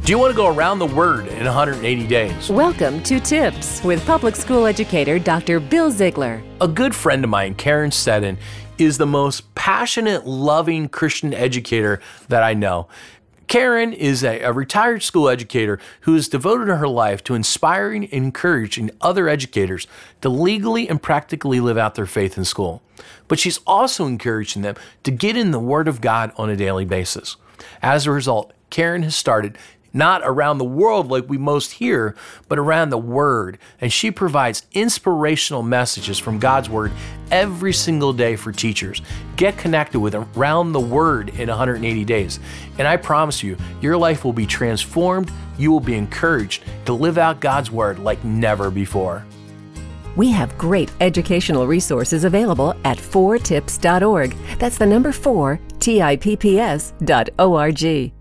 Do you want to go around the Word in 180 days? Welcome to Tips with public school educator Dr. Bill Ziegler. A good friend of mine, Karen Seddon, is the most passionate, loving Christian educator that I know. Karen is a retired school educator who has devoted her life to inspiring and encouraging other educators to legally and practically live out their faith in school. But she's also encouraging them to get in the Word of God on a daily basis. As a result, Karen has started not around the world like we most hear, but around the Word. And she provides inspirational messages from God's Word every single day for teachers. Get connected with Around the Word in 180 days. And I promise you, your life will be transformed. You will be encouraged to live out God's Word like never before. We have great educational resources available at 4tips.org. That's the number 4, TIPPS.org.